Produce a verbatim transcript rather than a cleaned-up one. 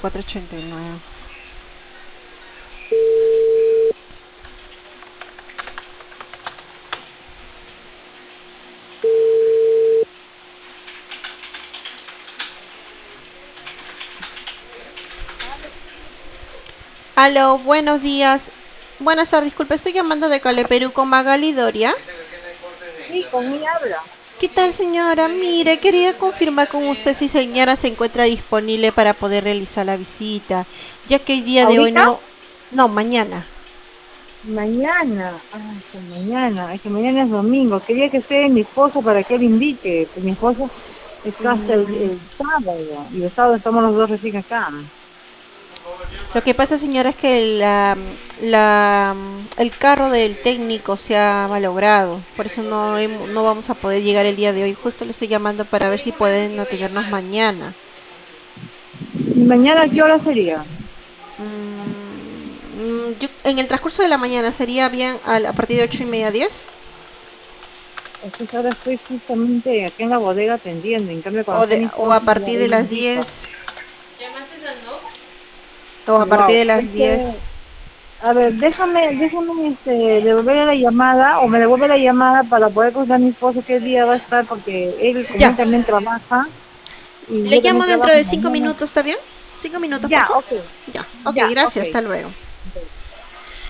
cuatrocientos ochenta y nueve. Aló, buenos días. Buenas tardes, disculpe, estoy llamando de Cale Perú con Magali Doria. Sí, con ella habla. ¿Qué tal, señora? Mire, quería confirmar con usted si señora se encuentra disponible para poder realizar la visita, ya que el día de hoy ¿Ahorita? no, no, mañana. Mañana. Ah, que mañana. Es que mañana es domingo. Quería que esté mi esposo para que él invite. Pues mi esposo está hasta el, Mm, el sábado. Y el sábado estamos los dos recién acá. lo que pasa, señora, es que la, la, el carro del técnico se ha malogrado, por eso no, hem- no vamos a poder llegar el día de hoy. Justo le estoy llamando para ver si pueden atendernos mañana. ¿Y mañana qué hora sería? Mm, mm, yo- en el transcurso de la mañana sería bien al- a, partir de ocho y media, diez, Es que ahora estoy justamente aquí en la bodega atendiendo. En cambio, cuando o, esté de, mi o a esposo, ya partir de él las indica. diez, o a partir Wow. de las Es que, diez. a ver, déjame, déjame este, devolver la llamada o me devuelve la llamada para poder contar a mi esposo qué día va a estar porque él, como Ya, él también trabaja, y le yo también llamo dentro trabajo de cinco mañana. minutos, ¿está bien? ¿Cinco minutos, por Ya, favor? ok, Ya, ok, ya, ok. gracias, hasta luego.